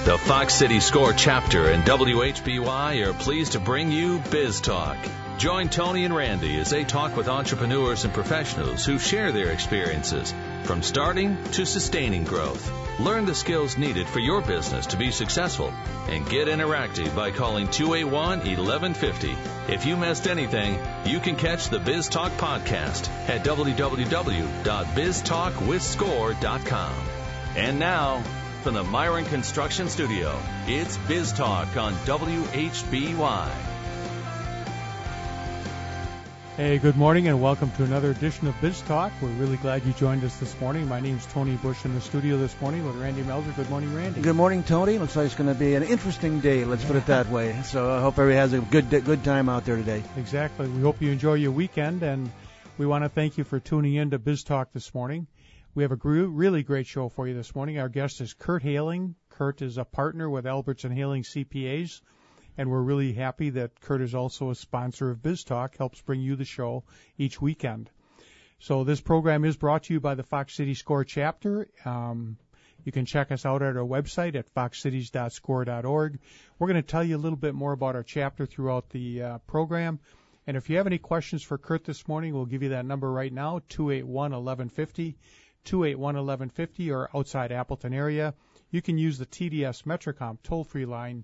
The Fox City SCORE chapter and WHBY are pleased to bring you Biz Talk. Join Tony and Randy as they talk with entrepreneurs and professionals who share their experiences from starting to sustaining growth. Learn the skills needed for your business to be successful and get interactive by calling 281-1150. If you missed anything, you can catch the Biz Talk podcast at www.biztalkwithscore.com. And now, from the Myron Construction Studio, it's Biz Talk on WHBY. Hey, good morning and welcome to another edition of Biz Talk. We're really glad you joined us this morning. My name's Tony Bush in the studio this morning with Randy Melzer. Good morning, Randy. Good morning, Tony. Looks like it's going to be an interesting day, let's put it that way. So I hope everybody has a good time out there today. Exactly. We hope you enjoy your weekend, and we want to thank you for tuning in to Biz Talk this morning. We have a really great show for you this morning. Our guest is Kurt Haling. Kurt is a partner with Alberts and Haling CPAs, and we're really happy that Kurt is also a sponsor of Biz Talk, helps bring you the show each weekend. So this program is brought to you by the Fox City SCORE chapter. You can check us out at our website at foxcities.score.org. We're going to tell you a little bit more about our chapter throughout the program. And if you have any questions for Kurt this morning, we'll give you that number right now, 281-1150. 281-1150, or outside Appleton area, you can use the TDS Metrocom toll-free line,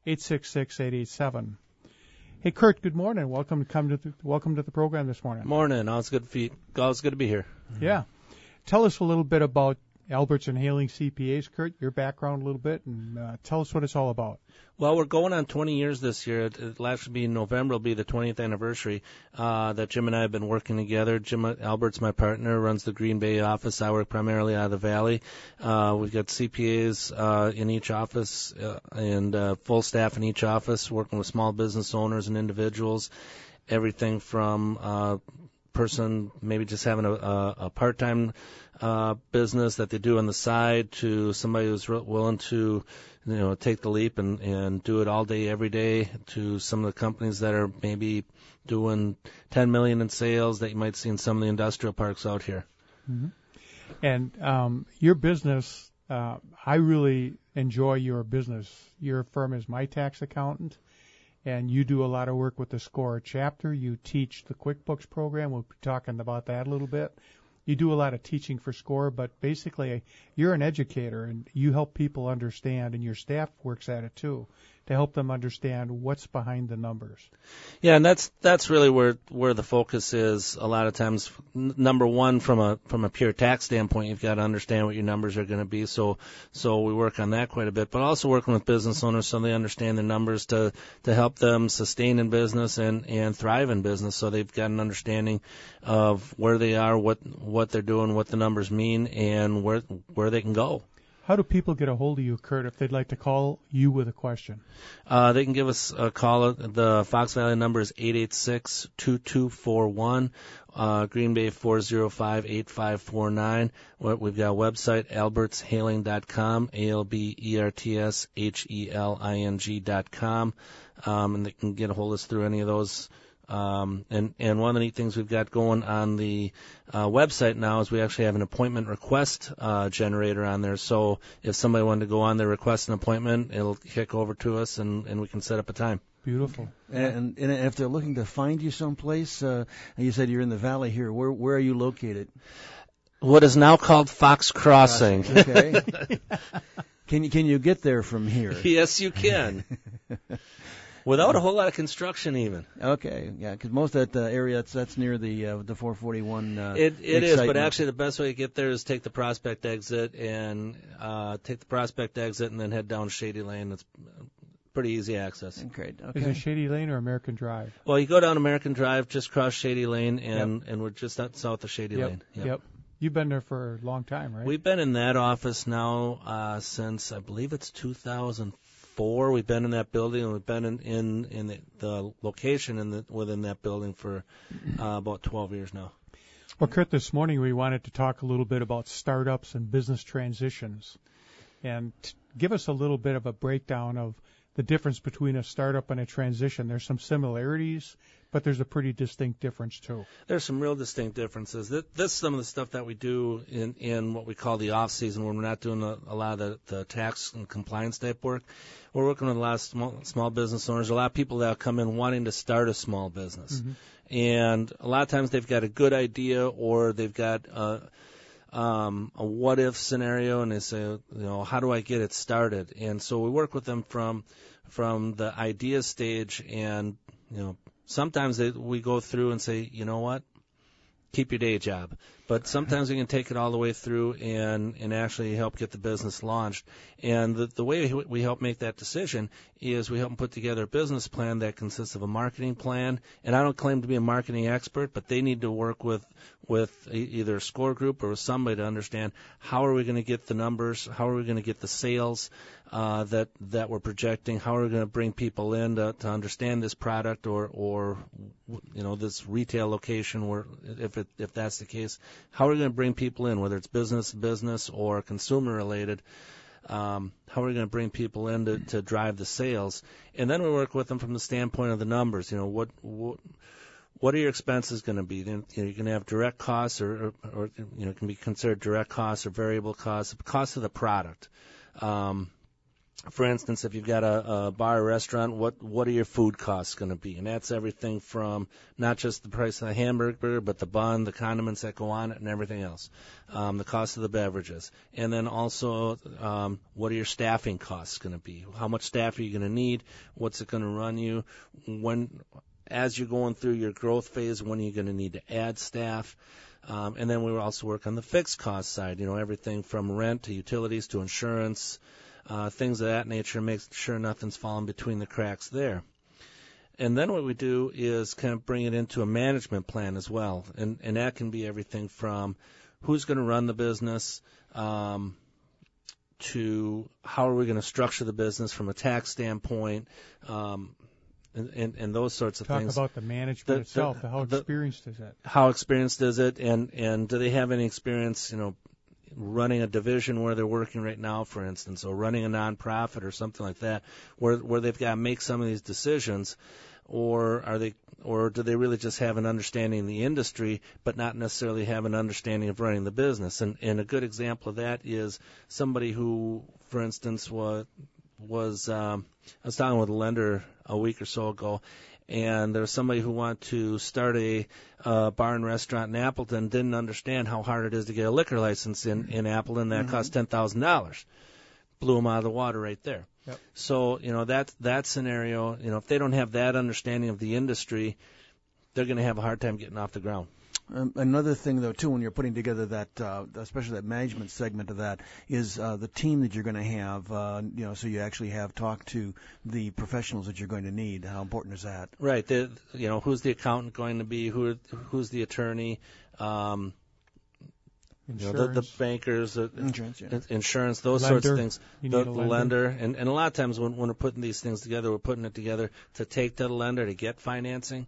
866-887. Hey, Kurt, good morning. Welcome to the program this morning. Morning. It's good to be here. Yeah. Tell us a little bit about Alberts and Haling CPAs, Kurt, your background a little bit, and tell us what it's all about. Well, we're going on 20 years this year. It'll actually be in November. It'll be the 20th anniversary that Jim and I have been working together. Jim Albert's my partner, runs the Green Bay office. I work primarily out of the Valley. We've got CPAs in each office and full staff in each office, working with small business owners and individuals. Everything from person maybe just having a part-time business that they do on the side to somebody who's willing to take the leap and do it all day every day, to some of the companies that are maybe doing $10 million in sales that you might see in some of the industrial parks out here. Mm-hmm. And your business, I really enjoy your business. Your firm is my tax accountant, and you do a lot of work with the SCORE chapter. You teach the QuickBooks program. We'll be talking about that a little bit. You do a lot of teaching for SCORE, but basically you're an educator, and you help people understand, and your staff works at it too, to help them understand what's behind the numbers. Yeah, and that's really where the focus is a lot of times. Number one, from a pure tax standpoint, you've got to understand what your numbers are going to be. So we work on that quite a bit, but also working with business owners so they understand their numbers to help them sustain in business and thrive in business. So they've got an understanding of where they are, what they're doing, what the numbers mean, and where they can go. How do people get a hold of you, Kurt, if they'd like to call you with a question? They can give us a call. The Fox Valley number is 886-2241, Green Bay 405-8549. We've got a website, albertshaling.com, ALBERTSHELING.com, and they can get a hold of us through any of those. And one of the neat things we've got going on the website now is we actually have an appointment request generator on there. So if somebody wanted to go on there, request an appointment, it'll kick over to us, and we can set up a time. Beautiful. And if they're looking to find you someplace, you said you're in the Valley here. Where are you located? What is now called Fox Crossing. Okay. Can you get there from here? Yes, you can. Without a whole lot of construction, even. Okay, yeah, because most of that area that's near the 441. It is, but actually the best way to get there is take the Prospect exit and then head down Shady Lane. It's pretty easy access. Great. Okay. Is it Shady Lane or American Drive? Well, you go down American Drive, just cross Shady Lane, and we're just south of Shady Lane. Yep. You've been there for a long time, right? We've been in that office now since I believe it's 2004. We've been in that building, and we've been in the location within that building for about 12 years now. Well, Kurt, this morning we wanted to talk a little bit about startups and business transitions, and give us a little bit of a breakdown of the difference between a startup and a transition. There's some similarities, but there's a pretty distinct difference too. There's some real distinct differences. This is some of the stuff that we do in what we call the off season, when we're not doing a lot of the tax and compliance type work. We're working with a lot of small business owners, a lot of people that come in wanting to start a small business. Mm-hmm. And a lot of times they've got a good idea, or they've got a what-if scenario, and they say, how do I get it started? And so we work with them from the idea stage, and, sometimes we go through and say, you know what, keep your day job. But sometimes we can take it all the way through and actually help get the business launched. And the way we help make that decision is we help them put together a business plan that consists of a marketing plan. And I don't claim to be a marketing expert, but they need to work with either a score group or with somebody to understand how are we going to get the numbers, how are we going to get the sales that we're projecting, how are we going to bring people in to understand this product or this retail location, where if that's the case, how are we going to bring people in, whether it's business or consumer related. How are we going to bring people in to drive the sales? And then we work with them from the standpoint of the numbers. What are your expenses going to be? You can have direct costs or it can be considered direct costs or variable costs, the cost of the product. For instance, if you've got a bar or restaurant, what are your food costs going to be? And that's everything from not just the price of the hamburger, but the bun, the condiments that go on it, and everything else. The cost of the beverages. And then also, what are your staffing costs going to be? How much staff are you going to need? What's it going to run you? As you're going through your growth phase, when are you going to need to add staff? And then we also work on the fixed cost side, everything from rent to utilities to insurance, things of that nature, make sure nothing's falling between the cracks there. And then what we do is kind of bring it into a management plan as well. And that can be everything from who's going to run the business to how are we going to structure the business from a tax standpoint, and those sorts of things. Talk about the management itself. How experienced is it? How experienced is it, and do they have any experience, running a division where they're working right now, for instance, or running a nonprofit or something like that, where they've got to make some of these decisions, or do they really just have an understanding of the industry, but not necessarily have an understanding of running the business? And a good example of that is somebody who, for instance, I was talking with a lender a week or so ago, and there was somebody who wanted to start a bar and restaurant in Appleton, didn't understand how hard it is to get a liquor license in Appleton. That cost $10,000. Blew them out of the water right there. Yep. So, that scenario, if they don't have that understanding of the industry, they're going to have a hard time getting off the ground. Another thing, though, too, when you're putting together that, especially that management segment of that, is the team that you're going to have, so you actually have talked to the professionals that you're going to need. How important is that? Right. Who's the accountant going to be? Who's the attorney? The bankers, insurance, those sorts of things. The lender. And a lot of times when we're putting these things together, we're putting it together to take to the lender to get financing.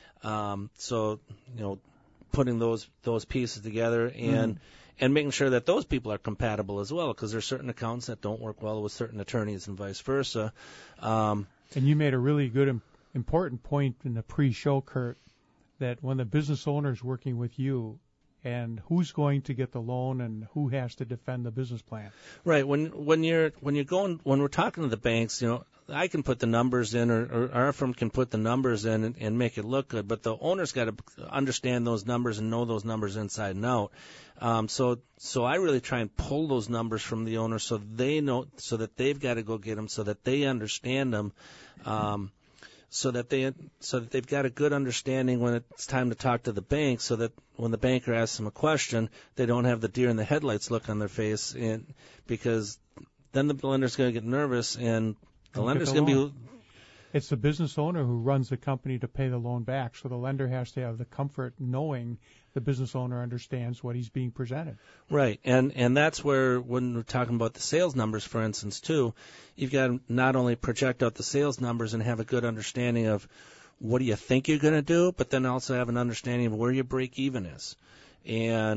Putting those pieces together and making sure that those people are compatible as well, because there's certain accountants that don't work well with certain attorneys and vice versa. And you made a really good, important point in the pre-show, Kurt, that when the business owner is working with you, and who's going to get the loan and who has to defend the business plan. Right. When we're talking to the banks, I can put the numbers in, or our firm can put the numbers in and make it look good, but the owner's got to understand those numbers and know those numbers inside and out. So I really try and pull those numbers from the owner so they know, so that they've got to go get them, so that they understand them, so that they've got a good understanding when it's time to talk to the bank, so that when the banker asks them a question, they don't have the deer in the headlights look on their face, and because then the lender's going to get nervous and the lender's going to be. It's the business owner who runs the company to pay the loan back, so the lender has to have the comfort knowing the business owner understands what he's being presented. Right, and that's where, when we're talking about the sales numbers, for instance, too, you've got to not only project out the sales numbers and have a good understanding of what do you think you're going to do, but then also have an understanding of where your break even is. And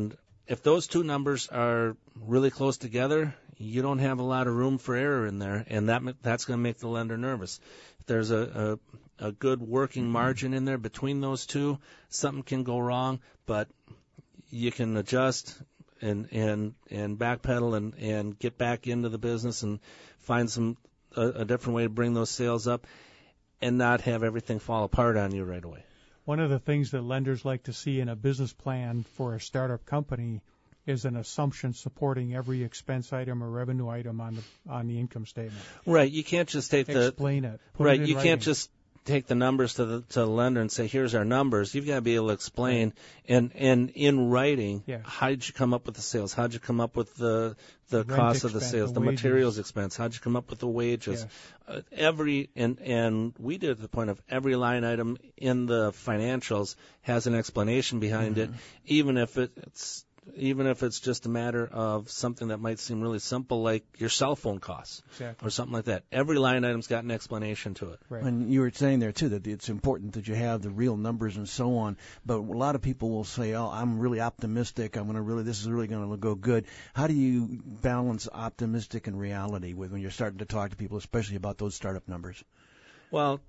if those two numbers are really close together, you don't have a lot of room for error in there, and that's going to make the lender nervous. If there's a good working margin in there between those two, something can go wrong, but you can adjust and backpedal and get back into the business and find a different way to bring those sales up and not have everything fall apart on you right away. One of the things that lenders like to see in a business plan for a startup company is an assumption supporting every expense item or revenue item on the income statement. Right. You can't just take explain it. Right. You can't just take the numbers to the lender and say, here's our numbers. You've got to be able to explain and in writing, how did you come up with the sales? How did you come up with the cost of the sales, the materials expense? How did you come up with the wages? Yes. And we did it to the point of every line item in the financials has an explanation behind it, even if it's just a matter of something that might seem really simple, like your cell phone costs or something like that. Every line item's got an explanation to it. Right. And you were saying there, too, that it's important that you have the real numbers and so on. But a lot of people will say, oh, I'm really optimistic. This is really going to go good. How do you balance optimistic and reality when you're starting to talk to people, especially about those startup numbers? Well,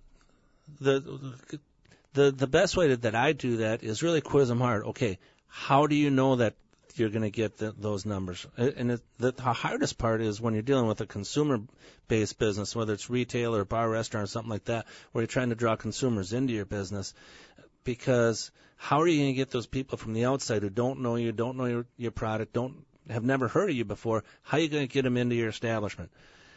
the best way that I do that is really quiz them hard. Okay, how do you know that you're going to get those numbers? And the hardest part is when you're dealing with a consumer-based business, whether it's retail or bar, restaurant, or something like that, where you're trying to draw consumers into your business. Because how are you going to get those people from the outside who don't know you, don't know your product, have never heard of you before? How are you going to get them into your establishment?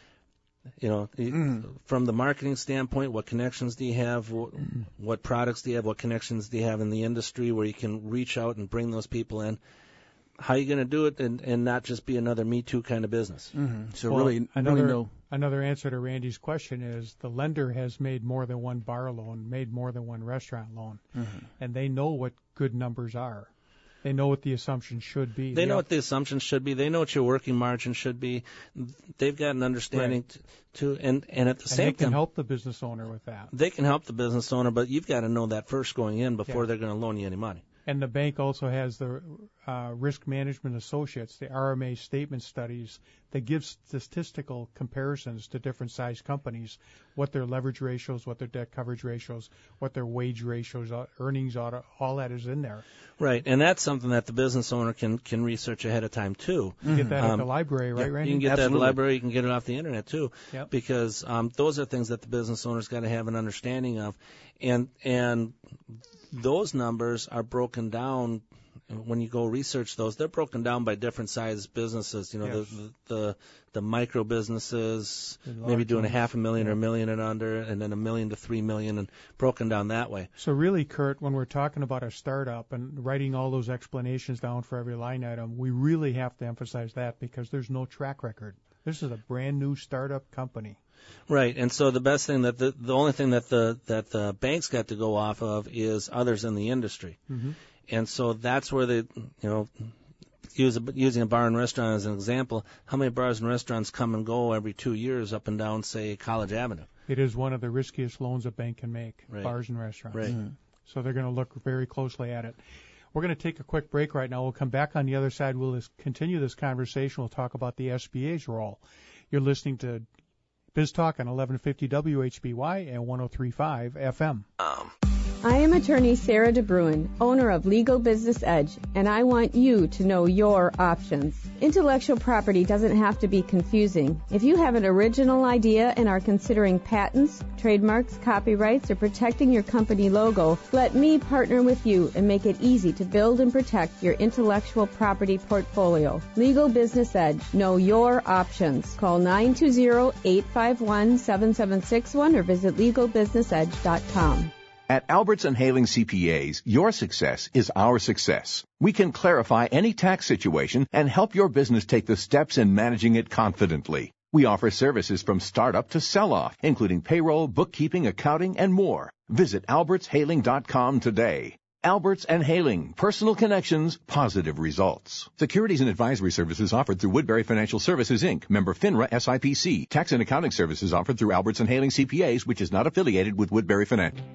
From the marketing standpoint, what connections do you have? What products do you have? What connections do you have in the industry where you can reach out and bring those people in? How are you going to do it and not just be another Me Too kind of business? So another answer to Randy's question is the lender has made more than one bar loan, made more than one restaurant loan, and they know what good numbers are. They know what the assumptions should be. They know what the assumptions should be. They know what your working margin should be. They've got an understanding to and at the same time, they can help the business owner with that. They can help the business owner, but you've got to know that first going in before they're going to loan you any money. And the bank also has the risk management associates, the RMA statement studies that give statistical comparisons to different size companies, what their leverage ratios, what their debt coverage ratios, what their wage ratios, earnings, all that is in there. Right, and that's something that the business owner can research ahead of time too. You get that at the library, right, Randy? You can get Absolutely. that at the library. You can get it off the internet too, because those are things that the business owner's got to have an understanding of, and those numbers are broken down. When you go research those, they're broken down by different size businesses. The micro businesses, maybe doing $500,000 or $1 million and under, and then $1 million to $3 million, and broken down that way. So really, Kurt, when we're talking about a startup and writing all those explanations down for every line item, we really have to emphasize that because there's no track record. This is a brand new startup company. Right, and so the best thing that the only thing that the banks got to go off of is others in the industry. And so that's where they, using a bar and restaurant as an example, how many bars and restaurants come and go every 2 years up and down, say, College Avenue? It is one of the riskiest loans a bank can make, bars and restaurants. Right. So they're going to look very closely at it. We're going to take a quick break right now. We'll come back on the other side. We'll continue this conversation. We'll talk about the SBA's role. You're listening to Biz Talk on 1150 WHBY and 103.5 FM. I am attorney Sarah DeBruin, owner of Legal Business Edge, and I want you to know your options. Intellectual property doesn't have to be confusing. If you have an original idea and are considering patents, trademarks, copyrights, or protecting your company logo, let me partner with you and make it easy to build and protect your intellectual property portfolio. Legal Business Edge. Know your options. Call 920-851-7761 or visit legalbusinessedge.com. At Alberts & Haling CPAs, your success is our success. We can clarify any tax situation and help your business take the steps in managing it confidently. We offer services from startup to sell-off, including payroll, bookkeeping, accounting, and more. Visit albertshaling.com today. Alberts & Haling, personal connections, positive results. Securities and advisory services offered through Woodbury Financial Services, Inc., member FINRA SIPC. Tax and accounting services offered through Alberts & Haling CPAs, which is not affiliated with Woodbury Financial.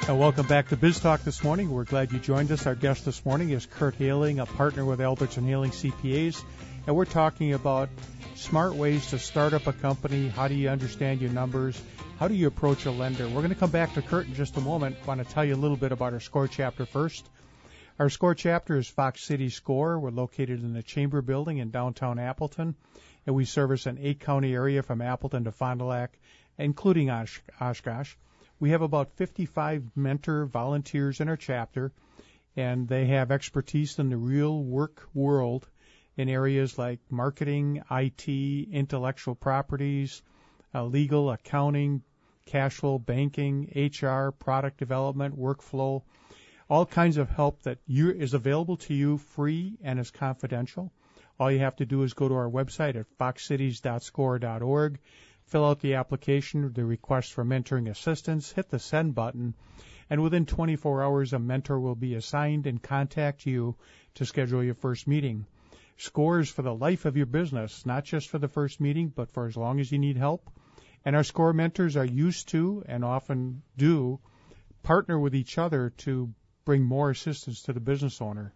And welcome back to Biz Talk this morning. We're glad you joined us. Our guest this morning is Kurt Haling, a partner with Albertson Haling CPAs, and we're talking about smart ways to start up a company. How do you understand your numbers? How do you approach a lender? We're going to come back to Kurt in just a moment. I want to tell you a little bit about our SCORE chapter first. Our SCORE chapter is Fox City SCORE. We're located in the Chamber Building in downtown Appleton, and we service an 8-county area from Appleton to Fond du Lac, including Oshkosh. We have about 55 mentor volunteers in our chapter, and they have expertise in the real work world in areas like marketing, IT, intellectual properties, legal, accounting, cash flow, banking, HR, product development, workflow, all kinds of help that is available to you free and is confidential. All you have to do is go to our website at foxcities.score.org, fill out the application, the request for mentoring assistance, hit the send button, and within 24 hours a mentor will be assigned and contact you to schedule your first meeting. SCORE is for the life of your business, not just for the first meeting, but for as long as you need help. And our SCORE mentors are used to and often do partner with each other to bring more assistance to the business owner.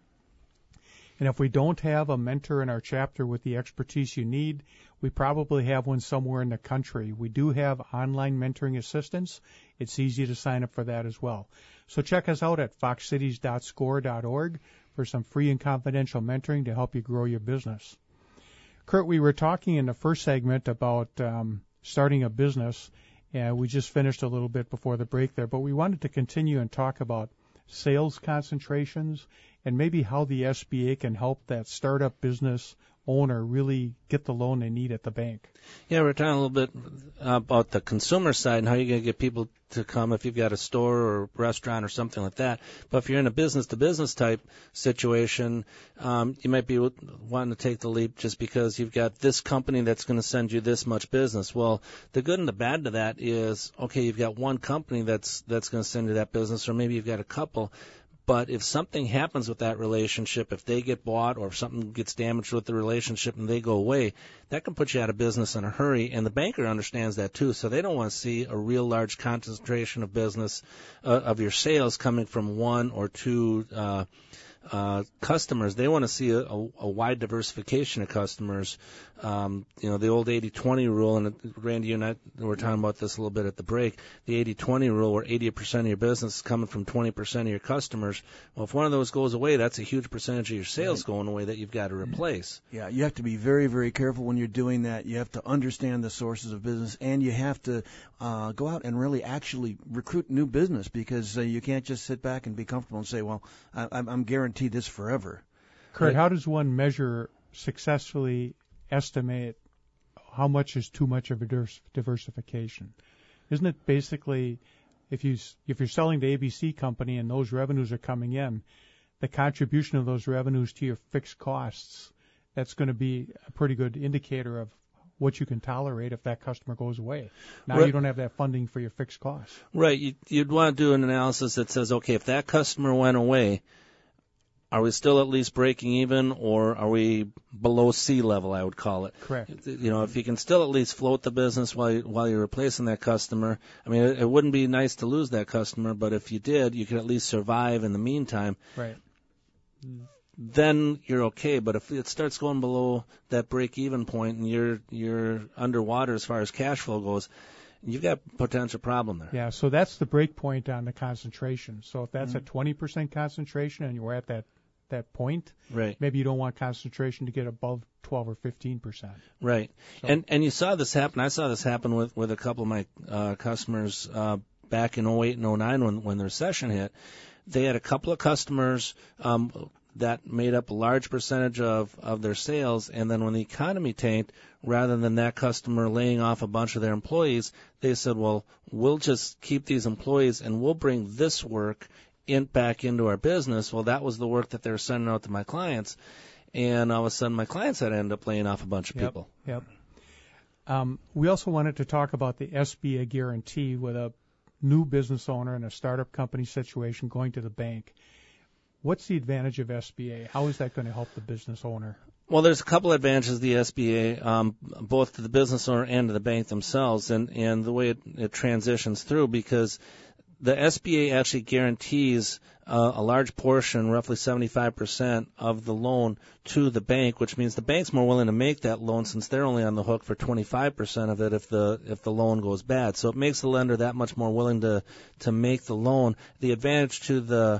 And if we don't have a mentor in our chapter with the expertise you need, we probably have one somewhere in the country. We do have online mentoring assistance. It's easy to sign up for that as well. So check us out at foxcities.score.org for some free and confidential mentoring to help you grow your business. Kurt, we were talking in the first segment about starting a business, and we just finished a little bit before the break there, but we wanted to continue and talk about sales concentrations and maybe how the SBA can help that startup business owner really get the loan they need at the bank. Yeah, we're talking a little bit about the consumer side and how you're going to get people to come if you've got a store or restaurant or something like that. But if you're in a business-to-business type situation, you might be wanting to take the leap just because you've got this company that's going to send you this much business. Well, the good and the bad to that is, okay, you've got one company that's going to send you that business, or maybe you've got a couple. But if something happens with that relationship, if they get bought or if something gets damaged with the relationship and they go away, that can put you out of business in a hurry. And the banker understands that too. So they don't want to see a real large concentration of business, of your sales coming from one or two customers. They want to see a wide diversification of customers. The old 80-20 rule, and Randy, you and I were talking about this a little bit at the break, the 80-20 rule where 80% of your business is coming from 20% of your customers. Well, if one of those goes away, that's a huge percentage of your sales going away that you've got to replace. Yeah, you have to be very, very careful when you're doing that. You have to understand the sources of business, and you have to go out and really actually recruit new business, because you can't just sit back and be comfortable and say, well, I'm guaranteed this forever. Kurt, how does one successfully estimate how much is too much of a diversification? Isn't it basically, if you're selling to ABC company and those revenues are coming in, the contribution of those revenues to your fixed costs, that's going to be a pretty good indicator of what you can tolerate if that customer goes away. Now you don't have that funding for your fixed costs. Right. You'd want to do an analysis that says, okay, if that customer went away, are we still at least breaking even, or are we below sea level, I would call it? Correct. If you can still at least float the business while you're replacing that customer, I mean, it wouldn't be nice to lose that customer, but if you did, you could at least survive in the meantime. Right. Then you're okay. But if it starts going below that break-even point and you're underwater as far as cash flow goes, you've got a potential problem there. Yeah, so that's the break point on the concentration. So if that's a 20% concentration and you're at that point, right, maybe you don't want concentration to get above 12 or 15%. Right. So. And you saw this happen. I saw this happen with a couple of my customers back in 08 and 09 when the recession hit. They had a couple of customers that made up a large percentage of their sales, and then when the economy tanked, rather than that customer laying off a bunch of their employees, they said, well, we'll just keep these employees and we'll bring this work back into our business. Well, that was the work that they were sending out to my clients, and all of a sudden my clients had to end up laying off a bunch of people. Yep. We also wanted to talk about the SBA guarantee with a new business owner in a startup company situation going to the bank. What's the advantage of SBA? How is that going to help the business owner? Well, there's a couple of advantages of the SBA, both to the business owner and to the bank themselves, and the way it transitions through, because the SBA actually guarantees a large portion, roughly 75% of the loan to the bank, which means the bank's more willing to make that loan since they're only on the hook for 25% of it if the loan goes bad. So it makes the lender that much more willing to make the loan. The advantage to the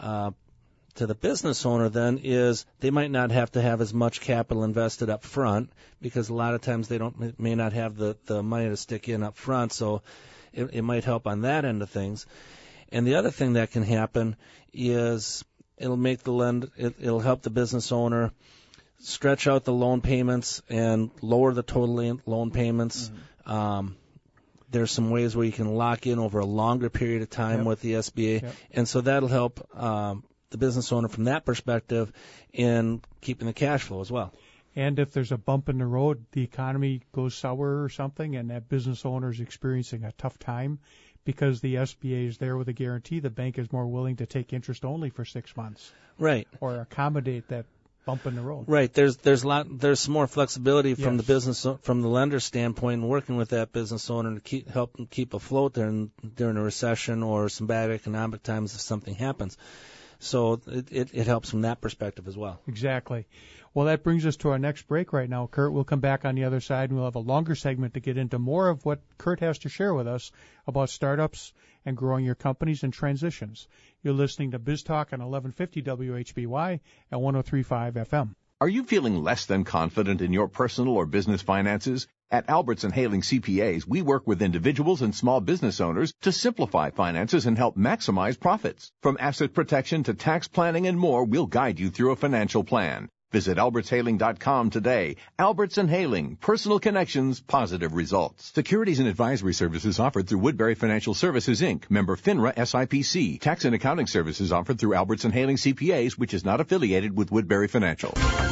business owner then is they might not have to have as much capital invested up front, because a lot of times they may not have the money to stick in up front, so it might help on that end of things. And the other thing that can happen is it'll help the business owner stretch out the loan payments and lower the total loan payments. Mm-hmm. There's some ways where you can lock in over a longer period of time with the SBA, and so that'll help the business owner from that perspective in keeping the cash flow as well. And if there's a bump in the road, the economy goes sour or something, and that business owner is experiencing a tough time, because the SBA is there with a guarantee, the bank is more willing to take interest only for 6 months. Right. Or accommodate that bump in the road. Right. There's some more flexibility from the lender's standpoint in working with that business owner to help them keep afloat during a recession or some bad economic times if something happens. So it helps from that perspective as well. Exactly. Well, that brings us to our next break right now, Kurt. We'll come back on the other side, and we'll have a longer segment to get into more of what Kurt has to share with us about startups and growing your companies and transitions. You're listening to Biz Talk on 1150 WHBY at 103.5 FM. Are you feeling less than confident in your personal or business finances? At Alberts & Haling CPAs, we work with individuals and small business owners to simplify finances and help maximize profits. From asset protection to tax planning and more, we'll guide you through a financial plan. Visit albertshaling.com today. Alberts & Haling, personal connections, positive results. Securities and advisory services offered through Woodbury Financial Services, Inc., member FINRA SIPC. Tax and accounting services offered through Alberts & Haling CPAs, which is not affiliated with Woodbury Financial.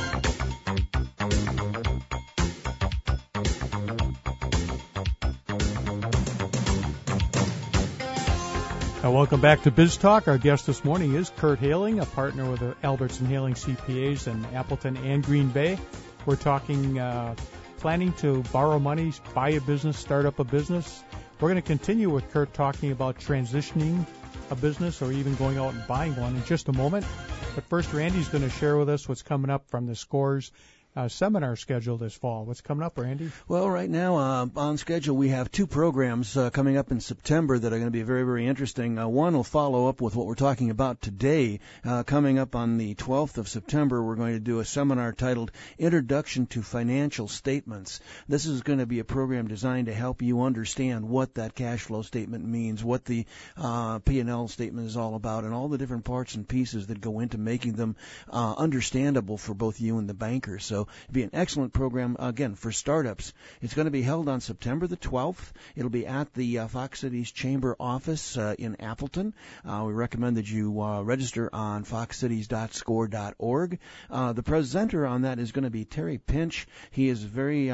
Welcome back to Biz Talk. Our guest this morning is Kurt Haling, a partner with the Alberts & Haling CPAs in Appleton and Green Bay. We're talking planning to borrow money, buy a business, start up a business. We're going to continue with Kurt talking about transitioning a business or even going out and buying one in just a moment. But first, Randy's going to share with us what's coming up from the SCORES seminar schedule this fall. What's coming up, Randy? Well, right now on schedule we have two programs coming up in September that are going to be very, very interesting. One will follow up with what we're talking about today. Coming up on the 12th of September, we're going to do a seminar titled Introduction to Financial Statements. This is going to be a program designed to help you understand what that cash flow statement means, what the P&L statement is all about, and all the different parts and pieces that go into making them understandable for both you and the banker. So it'll be an excellent program, again, for startups. It's going to be held on September the 12th. It'll be at the Fox Cities Chamber office in Appleton. We recommend that you register on foxcities.score.org. The presenter on that is going to be Terry Pinch. He is a very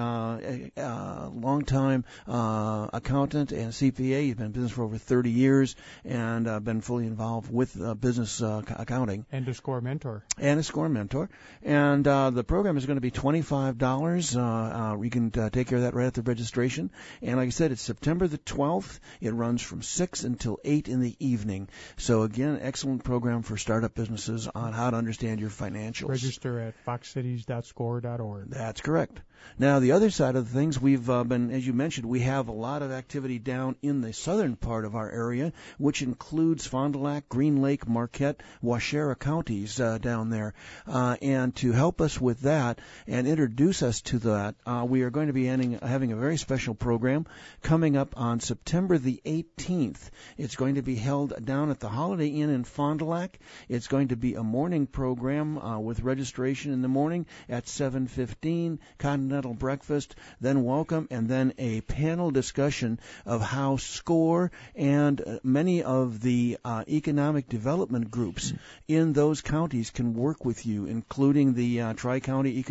long-time accountant and CPA. He's been in business for over 30 years and been fully involved with business accounting. And a SCORE mentor. And a SCORE mentor. And the program is going to be $25. You can take care of that right at the registration. And like I said, it's September the 12th. It runs from 6 until 8 in the evening. So again, excellent program for startup businesses on how to understand your financials. Register at foxcities.score.org. That's correct. Now, the other side of the things, we've been, as you mentioned, we have a lot of activity down in the southern part of our area, which includes Fond du Lac, Green Lake, Marquette, Waushara counties down there. And to help us with that and introduce us to that, we are going to be having a very special program coming up on September the 18th. It's going to be held down at the Holiday Inn in Fond du Lac. It's going to be a morning program with registration in the morning at 7:15, continental breakfast, then welcome, and then a panel discussion of how SCORE and many of the economic development groups in those counties can work with you, including the Tri-County Economic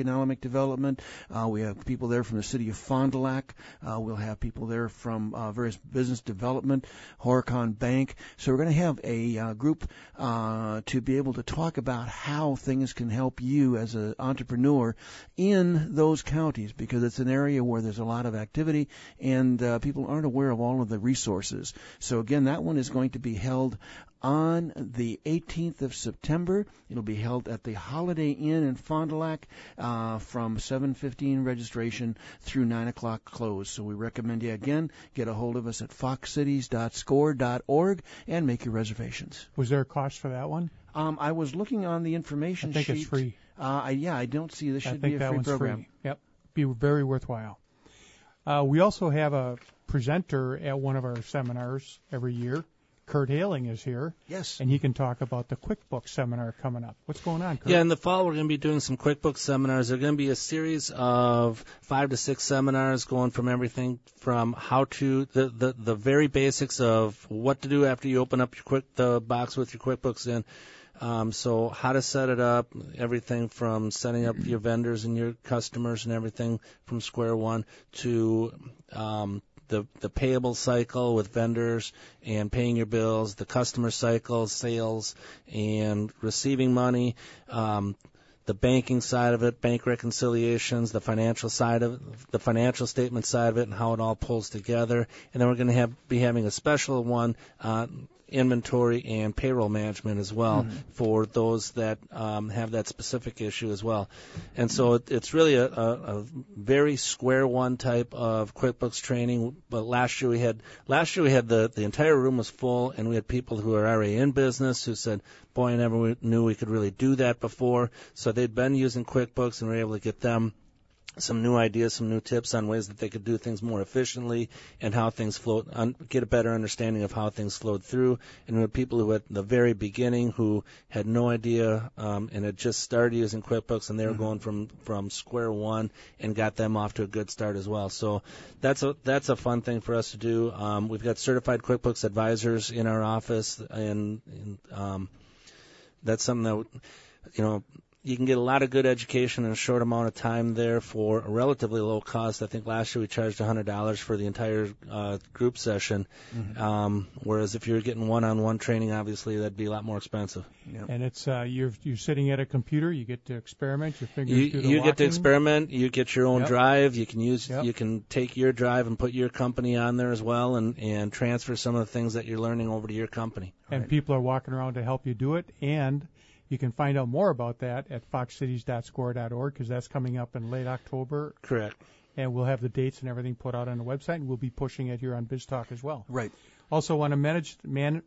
Economic Development. We have people there from the city of Fond du Lac. We'll have people there from various business development, Horicon Bank. So we're going to have a group to be able to talk about how things can help you as an entrepreneur in those counties, because it's an area where there's a lot of activity and people aren't aware of all of the resources. So again, that one is going to be held on the 18th of September. It'll be held at the Holiday Inn in Fond du Lac from 7:15 registration through 9 o'clock close. So we recommend you, again, get a hold of us at foxcities.score.org and make your reservations. Was there a cost for that one? I was looking on the information sheet. I think it's free. I don't see this should be a free program. I think that one's free. Yep, be very worthwhile. We also have a presenter at one of our seminars every year. Kurt Haling is here. Yes. And he can talk about the QuickBooks seminar coming up. What's going on, Kurt? Yeah, in the fall we're going to be doing some QuickBooks seminars. They're going to be a series of 5 to 6 seminars going from everything from how to, the very basics of what to do after you open up the box with your QuickBooks in. So how to set it up, everything from setting up your vendors and your customers and everything from square one to the payable cycle with vendors and paying your bills, the customer cycle, sales, and receiving money, the banking side of it, bank reconciliations, the financial side of it, the financial statement side of it, and how it all pulls together. And then we're going to be having a special one inventory and payroll management as well for those that have that specific issue as well. And so it's really a very square one type of QuickBooks training. But last year we had the entire room was full, and we had people who are already in business who said, boy, I never knew we could really do that before. So they'd been using QuickBooks, and we were able to get them some new ideas, some new tips on ways that they could do things more efficiently and how things flow, get a better understanding of how things flowed through. And we had people who at the very beginning who had no idea and had just started using QuickBooks, and they were going from square one and got them off to a good start as well. So that's a fun thing for us to do. We've got certified QuickBooks advisors in our office, and that's something that, you can get a lot of good education in a short amount of time there for a relatively low cost. I think last year we charged $100 for the entire group session, whereas if you were getting one-on-one training, obviously that'd be a lot more expensive. Yep. And it's you're sitting at a computer, you get to experiment, your fingers do the You get to walking. experiment, you get your own drive, you can use Yep. you can take your drive and put your company on there as well, and transfer some of the things that you're learning over to your company. And people are walking around to help you do it, and you can find out more about that at foxcities.score.org, because that's coming up in late October. Correct. And we'll have the dates and everything put out on the website, and we'll be pushing it here on BizTalk as well. Right. Also, want to mention.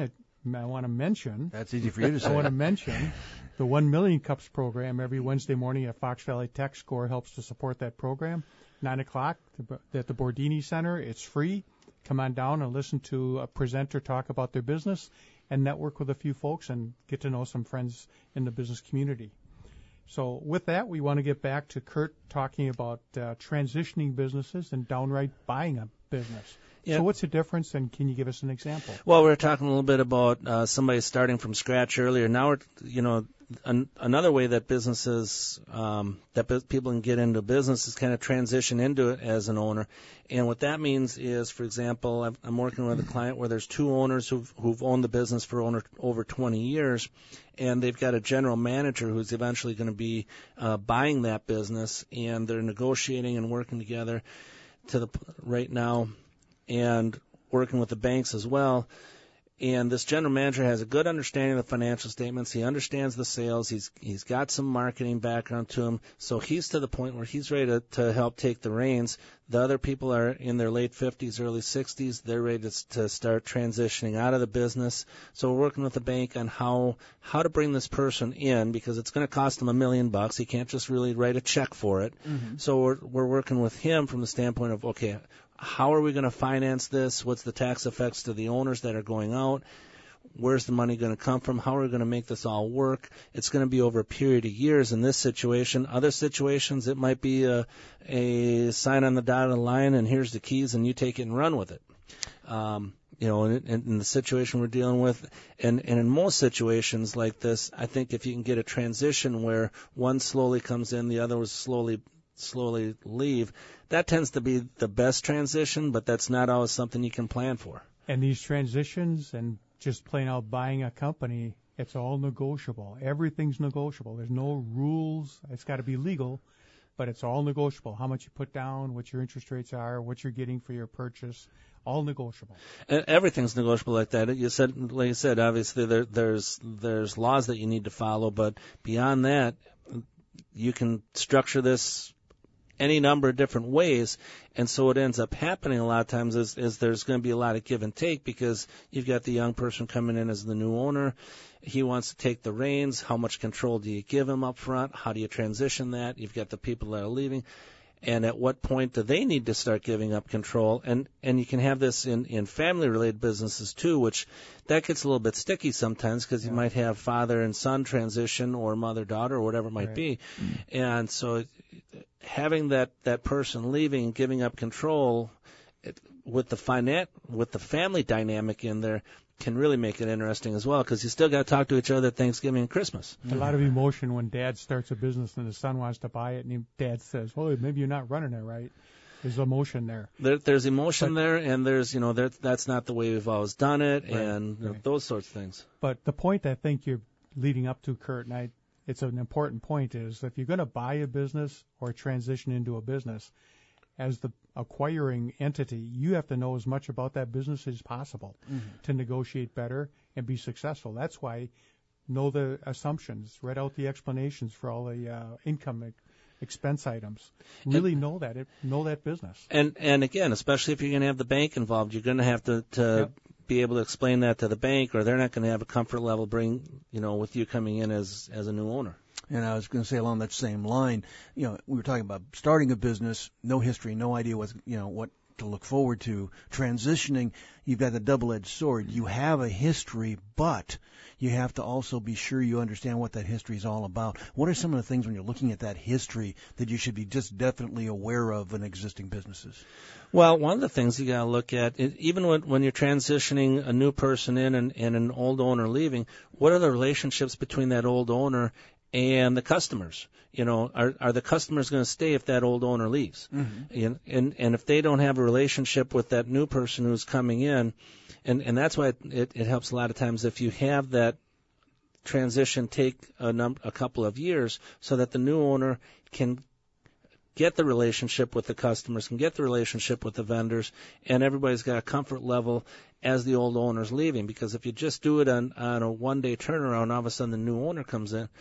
That's easy for you to say. I want to mention the 1 Million Cups program every Wednesday morning at Fox Valley Tech Score helps to support that program. 9 o'clock at the Bordini Center. It's free. Come on down and listen to a presenter talk about their business and network with a few folks and get to know some friends in the business community. So with that, we want to get back to Kurt talking about transitioning businesses and downright buying a business. Yeah. So what's the difference, and can you give us an example? Well, we were talking a little bit about somebody starting from scratch earlier. Now we're, another way that businesses, people can get into business is kind of transition into it as an owner. And what that means is, for example, I'm working with a client where there's two owners who've owned the business for over 20 years, and they've got a general manager who's eventually going to be buying that business, and they're negotiating and working together right now, and working with the banks as well. And this general manager has a good understanding of the financial statements. He understands the sales. He's got some marketing background to him. So he's to the point where he's ready to help take the reins. The other people are in their late 50s, early 60s. They're ready to start transitioning out of the business. So we're working with the bank on how to bring this person in, because it's going to cost him $1 million. He can't just really write a check for it. Mm-hmm. So we're working with him from the standpoint of, okay, how are we going to finance this? What's the tax effects to the owners that are going out? Where's the money going to come from? How are we going to make this all work? It's going to be over a period of years in this situation. Other situations, it might be a sign on the dotted line, and here's the keys, and you take it and run with it. in the situation we're dealing with, and in most situations like this, I think if you can get a transition where one slowly comes in, the other was slowly leave, that tends to be the best transition, but that's not always something you can plan for. And these transitions and just plain out buying a company, it's all negotiable. Everything's negotiable. There's no rules. It's got to be legal, but it's all negotiable. How much you put down, what your interest rates are, what you're getting for your purchase, all negotiable. Everything's negotiable like that. Like you said, obviously there's laws that you need to follow, but beyond that, you can structure this any number of different ways, and so what ends up happening a lot of times is there's going to be a lot of give and take, because you've got the young person coming in as the new owner. He wants to take the reins. How much control do you give him up front? How do you transition that? You've got the people that are leaving. And at what point do they need to start giving up control? And you can have this in family-related businesses too, which that gets a little bit sticky sometimes, because you might have father and son transition, or mother-daughter, or whatever it might be. And so having that person leaving, giving up control with the family dynamic in there can really make it interesting as well, because you still got to talk to each other at Thanksgiving and Christmas. A lot of emotion when dad starts a business and the son wants to buy it, and dad says, "Oh, maybe you're not running it right." There's emotion there. There's emotion there, and there's that's not the way we've always done it, and those sorts of things. But the point I think you're leading up to, Kurt, and it's an important point, is if you're going to buy a business or transition into a business, as the acquiring entity, you have to know as much about that business as possible to negotiate better and be successful. That's why know the assumptions, read out the explanations for all the income expense items. Really know that business. And again, especially if you're going to have the bank involved, you're going to have to be able to explain that to the bank, or they're not going to have a comfort level with you coming in as a new owner. And I was going to say along that same line, we were talking about starting a business, no history, no idea what to look forward to. Transitioning, you've got the double-edged sword. You have a history, but you have to also be sure you understand what that history is all about. What are some of the things when you're looking at that history that you should be just definitely aware of in existing businesses? Well, one of the things you got to look at, even when you're transitioning a new person in and an old owner leaving, what are the relationships between that old owner and the customers? Are the customers going to stay if that old owner leaves? And if they don't have a relationship with that new person who's coming in, and that's why it helps a lot of times if you have that transition take a couple of years, so that the new owner can get the relationship with the customers, can get the relationship with the vendors, and everybody's got a comfort level as the old owner's leaving. Because if you just do it on a one-day turnaround, all of a sudden the new owner comes in,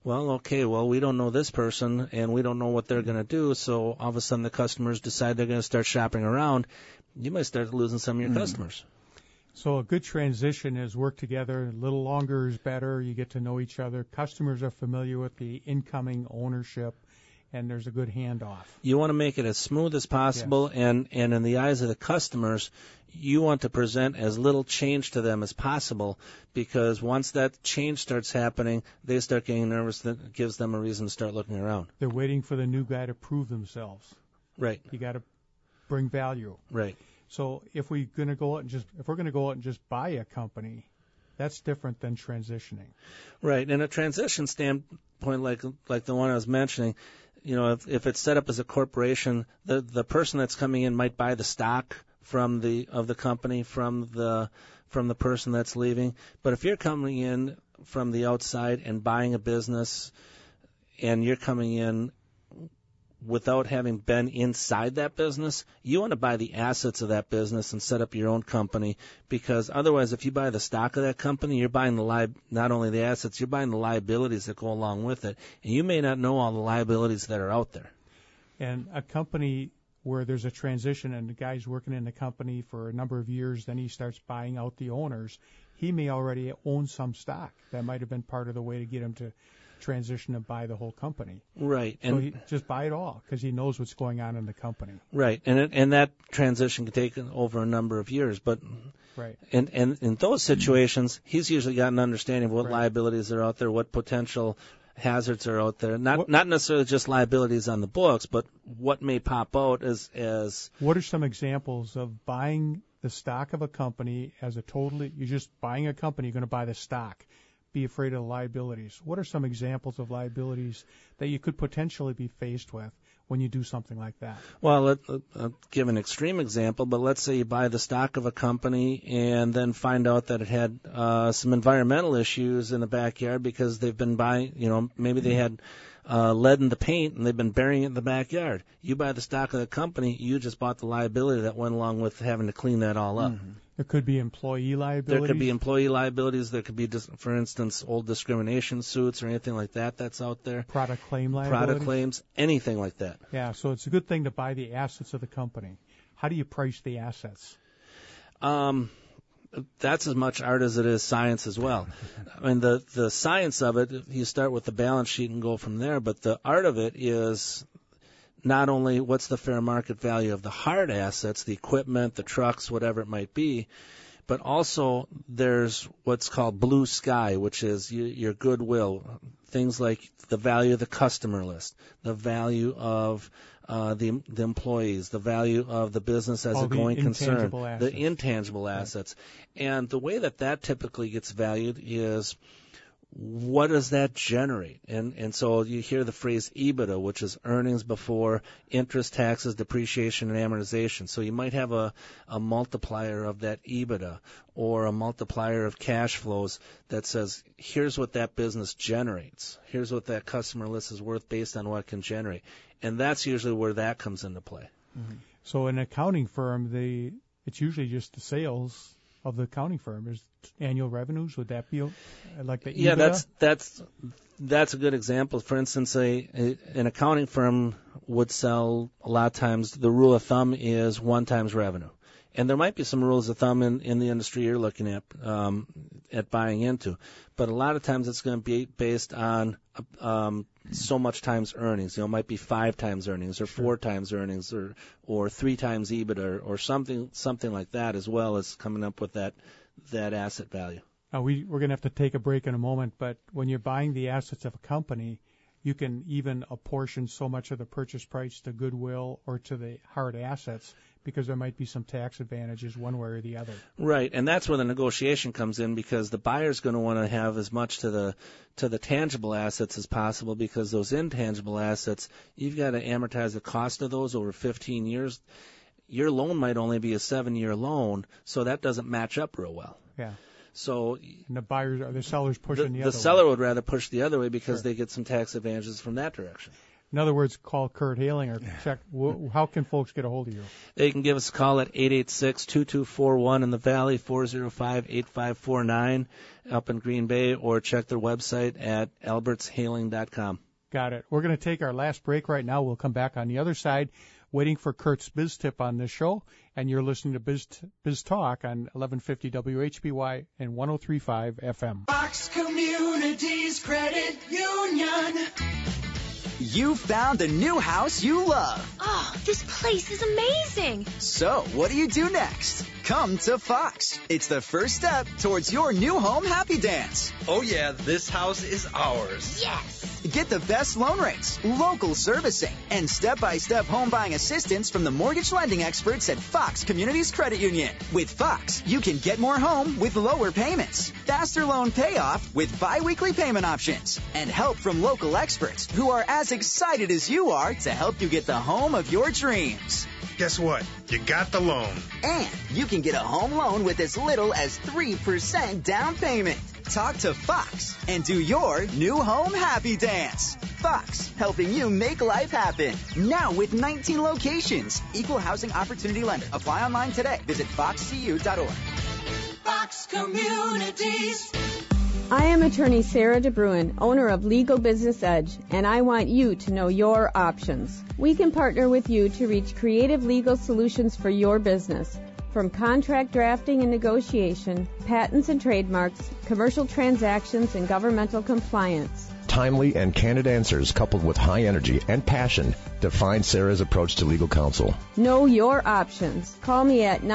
we don't know this person, and we don't know what they're going to do, so all of a sudden the customers decide they're going to start shopping around. You might start losing some of your customers. So a good transition is work together. A little longer is better. You get to know each other. Customers are familiar with the incoming ownership, and there's a good handoff. You want to make it as smooth as possible, and in the eyes of the customers, you want to present as little change to them as possible, because once that change starts happening, they start getting nervous. That gives them a reason to start looking around. They're waiting for the new guy to prove themselves. Right. You got to bring value. Right. So if we're going to go out and just buy a company, that's different than transitioning. Right. In a transition standpoint, like the one I was mentioning, if it's set up as a corporation, the person that's coming in might buy the stock of the company from the person that's leaving. But if you're coming in from the outside and buying a business, and you're coming in without having been inside that business, you want to buy the assets of that business and set up your own company, because otherwise, if you buy the stock of that company, you're buying not only the assets, you're buying the liabilities that go along with it, and you may not know all the liabilities that are out there. And a company where there's a transition and the guy's working in the company for a number of years, then he starts buying out the owners, he may already own some stock. That might have been part of the way to get him to transition and buy the whole company. Right. So he just buy it all because he knows what's going on in the company. Right. And that transition can take over a number of years. But right. And in those situations, he's usually got an understanding of what liabilities are out there, what potential hazards are out there. Not necessarily just liabilities on the books, but what may pop out as. What are some examples of buying the stock of a company as a totally, you're just buying a company, you're going to buy the stock. Be afraid of the liabilities. What are some examples of liabilities that you could potentially be faced with when you do something like that? Well, I'll give an extreme example, but let's say you buy the stock of a company and then find out that it had some environmental issues in the backyard because they've been buying, maybe they had lead in the paint and they've been burying it in the backyard. You buy the stock of the company, you just bought the liability that went along with having to clean that all up. Mm-hmm. There could be employee liabilities. There could be employee liabilities. There could be, for instance, old discrimination suits or anything like that that's out there. Product claim liabilities. Product claims, anything like that. Yeah, so it's a good thing to buy the assets of the company. How do you price the assets? That's as much art as it is science as well. I mean, the science of it, you start with the balance sheet and go from there, but the art of it is not only what's the fair market value of the hard assets, the equipment, the trucks, whatever it might be, but also there's what's called blue sky, which is your goodwill, things like the value of the customer list, the value of the employees, the value of the business as a going concern, the intangible assets. And the way that typically gets valued is what does that generate? And so you hear the phrase EBITDA, which is earnings before interest, taxes, depreciation, and amortization. So you might have a multiplier of that EBITDA or a multiplier of cash flows that says, here's what that business generates. Here's what that customer list is worth based on what it can generate. And that's usually where that comes into play. Mm-hmm. So in an accounting firm, it's usually just the sales of the accounting firm. Is annual revenues, would that be like the EBITDA? Yeah, that's a good example. For instance, an accounting firm would sell, a lot of times the rule of thumb is 1 times revenue. And there might be some rules of thumb in the industry you're looking at buying into, but a lot of times it's going to be based on so much times earnings. It might be 5 times earnings or 4 times earnings or 3 times EBITDA or something like that, as well as coming up with that asset value. We're going to have to take a break in a moment, but when you're buying the assets of a company, you can even apportion so much of the purchase price to goodwill or to the hard assets, because there might be some tax advantages one way or the other. Right, and that's where the negotiation comes in, because the buyer's going to want to have as much to the tangible assets as possible, because those intangible assets, you've got to amortize the cost of those over 15 years. Your loan might only be a 7-year loan, so that doesn't match up real well. Yeah. So and the seller's pushing the other way. The seller would rather push the other way because they get some tax advantages from that direction. In other words, call Kurt Haling or check. How can folks get a hold of you? They can give us a call at 886-2241 in the Valley, 405-8549 up in Green Bay, or check their website at albertshaling.com. Got it. We're going to take our last break right now. We'll come back on the other side, waiting for Kurt's Biz Tip on this show. And you're listening to Biz Talk on 1150 WHBY and 103.5 FM. Fox Communities Credit Union. You found the new house you love. Oh, this place is amazing. So, what do you do next? Come to Fox. It's the first step towards your new home happy dance. Oh yeah, this house is ours. Yes. Get the best loan rates, local servicing, and step-by-step home buying assistance from the mortgage lending experts at Fox Communities Credit Union. With Fox, you can get more home with lower payments, faster loan payoff with bi-weekly payment options, and help from local experts who are as excited as you are to help you get the home of your dreams. Guess what? You got the loan. And you can get a home loan with as little as 3% down payment. Talk to Fox and do your new home happy dance. Fox, helping you make life happen. Now with 19 locations. Equal housing opportunity lender. Apply online today. Visit foxcu.org. Fox Communities. I am attorney Sarah DeBruin, owner of Legal Business Edge, and I want you to know your options. We can partner with you to reach creative legal solutions for your business. From contract drafting and negotiation, patents and trademarks, commercial transactions, and governmental compliance. Timely and candid answers coupled with high energy and passion define Sarah's approach to legal counsel. Know your options. Call me at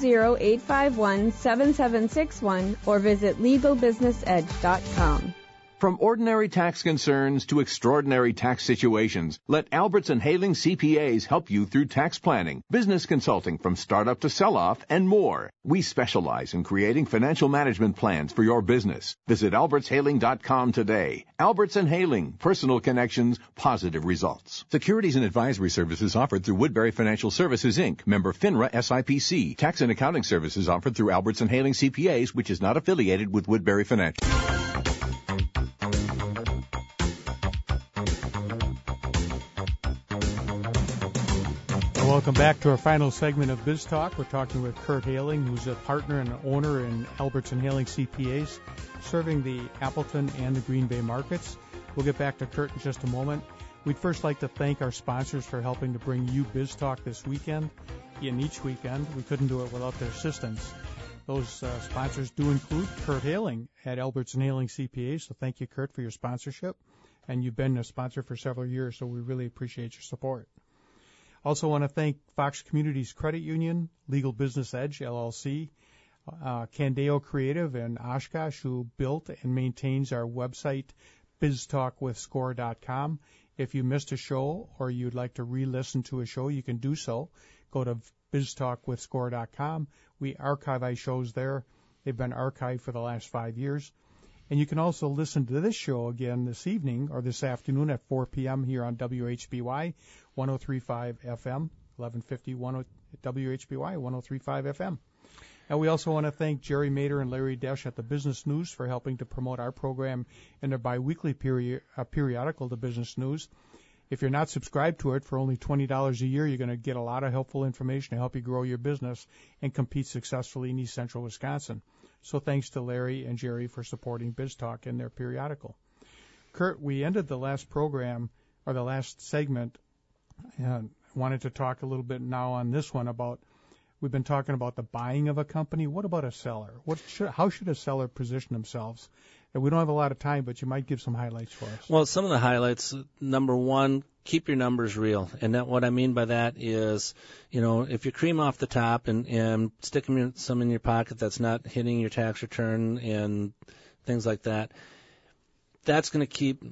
920-851-7761 or visit LegalBusinessEdge.com. From ordinary tax concerns to extraordinary tax situations, let Alberts and Haling CPAs help you through tax planning, business consulting from startup to sell-off, and more. We specialize in creating financial management plans for your business. Visit albertshaling.com today. Alberts and Haling, personal connections, positive results. Securities and advisory services offered through Woodbury Financial Services, Inc., member FINRA SIPC. Tax and accounting services offered through Alberts and Haling CPAs, which is not affiliated with Woodbury Financial. Welcome back to our final segment of Biz Talk. We're talking with Kurt Haling, who's a partner and owner in Alberts and Haling CPAs, serving the Appleton and the Green Bay markets. We'll get back to Kurt in just a moment. We'd first like to thank our sponsors for helping to bring you Biz Talk this weekend and each weekend. We couldn't do it without their assistance. Those sponsors do include Kurt Haling at Alberts and Haling CPAs, so thank you, Kurt, for your sponsorship. And you've been a sponsor for several years, so we really appreciate your support. Also want to thank Fox Communities Credit Union, Legal Business Edge, LLC, Candeo Creative, and Oshkosh, who built and maintains our website, biztalkwithscore.com. If you missed a show or you'd like to re-listen to a show, you can do so. Go to biztalkwithscore.com. We archive our shows there. They've been archived for the last 5 years. And you can also listen to this show again this evening or this afternoon at 4 p.m. here on WHBY 103.5 FM, 1150 WHBY 103.5 FM. And we also want to thank Jerry Mader and Larry Desch at the Business News for helping to promote our program in their biweekly periodical, The Business News. If you're not subscribed to it, for only $20 a year, you're going to get a lot of helpful information to help you grow your business and compete successfully in East Central Wisconsin. So thanks to Larry and Jerry for supporting Biz Talk in their periodical. Kurt, we ended the last program, or the last segment, and wanted to talk a little bit now on this one about, we've been talking about the buying of a company. What about a seller? How should a seller position themselves? And we don't have a lot of time, but you might give some highlights for us. Well, some of the highlights, number one, keep your numbers real. And what I mean by that is, if you cream off the top and stick some in your pocket that's not hitting your tax return and things like that, that's going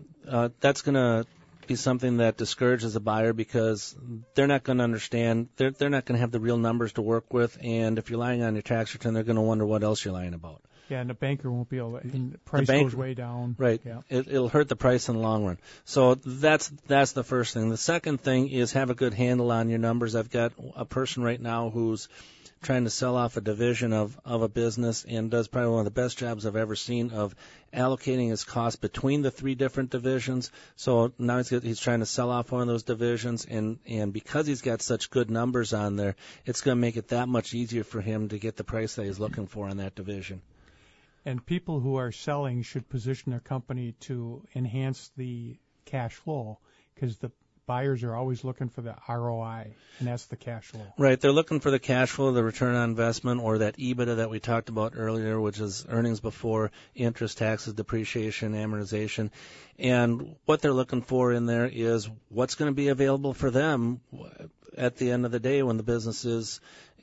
to be something that discourages a buyer because they're not going to understand, they're not going to have the real numbers to work with, and if you're lying on your tax return, they're going to wonder what else you're lying about. Yeah, and the banker won't be able to, and the price goes way down. Right. Yeah. It'll hurt the price in the long run. So that's the first thing. The second thing is have a good handle on your numbers. I've got a person right now who's trying to sell off a division of a business and does probably one of the best jobs I've ever seen of allocating his costs between the three different divisions. So now he's trying to sell off one of those divisions, and because he's got such good numbers on there, it's going to make it that much easier for him to get the price that he's looking for on that division. And people who are selling should position their company to enhance the cash flow because the buyers are always looking for the ROI, and that's the cash flow. Right. They're looking for the cash flow, the return on investment, or that EBITDA that we talked about earlier, which is earnings before interest, taxes, depreciation, amortization. And what they're looking for in there is what's going to be available for them at the end of the day when the business is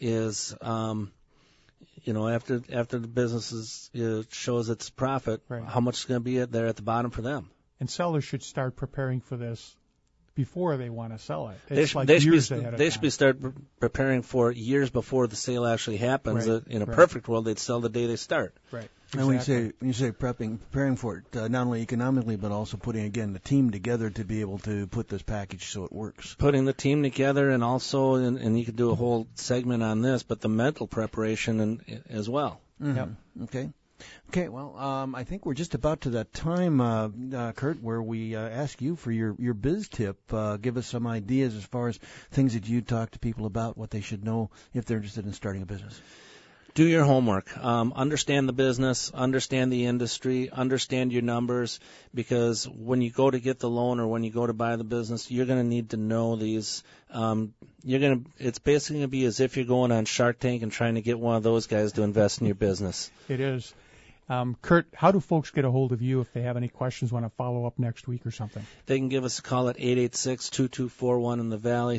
after the business shows its profit, right, how much is going to be there at the bottom for them. And sellers should start preparing for this before they want to sell it. They should be start preparing for years before the sale actually happens. Right. In a perfect world, they'd sell the day they start. Right. And when you say preparing for it, not only economically, but also putting, again, the team together to be able to put this package so it works. Putting the team together, and also, and you could do a whole segment on this, but the mental preparation as well. Mm-hmm. Yep. Okay, well, I think we're just about to that time, Kurt, where we ask you for your biz tip. Give us some ideas as far as things that you talk to people about, what they should know if they're interested in starting a business. Do your homework. Understand the business, understand the industry, understand your numbers, because when you go to get the loan or when you go to buy the business, you're going to need to know these. It's basically going to be as if you're going on Shark Tank and trying to get one of those guys to invest in your business. It is. Kurt, how do folks get a hold of you if they have any questions, want to follow up next week or something? They can give us a call at 886-2241 in the Valley,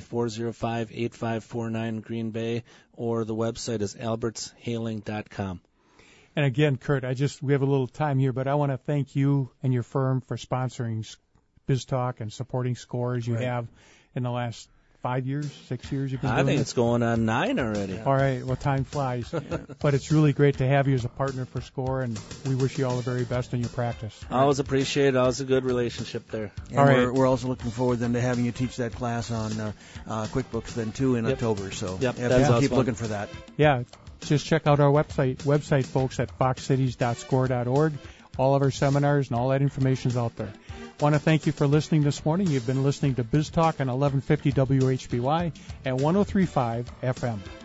405-8549 in Green Bay, or the website is albertshaling.com. And again, Kurt, we have a little time here, but I want to thank you and your firm for sponsoring BizTalk and supporting SCORE as you have in the last 5 years, 6 years you've been doing I think it? it's going on 9 already. All right. Well, time flies. But it's really great to have you as a partner for SCORE, and we wish you all the very best in your practice. Always appreciate it. Always a good relationship there. And all right. We're also looking forward then to having you teach that class on QuickBooks then too in October. So keep looking for that. Yeah. Just check out our website, folks, at foxcities.score.org. All of our seminars and all that information is out there. Want to thank you for listening this morning. You've been listening to BizTalk on 1150 WHBY at 103.5 FM.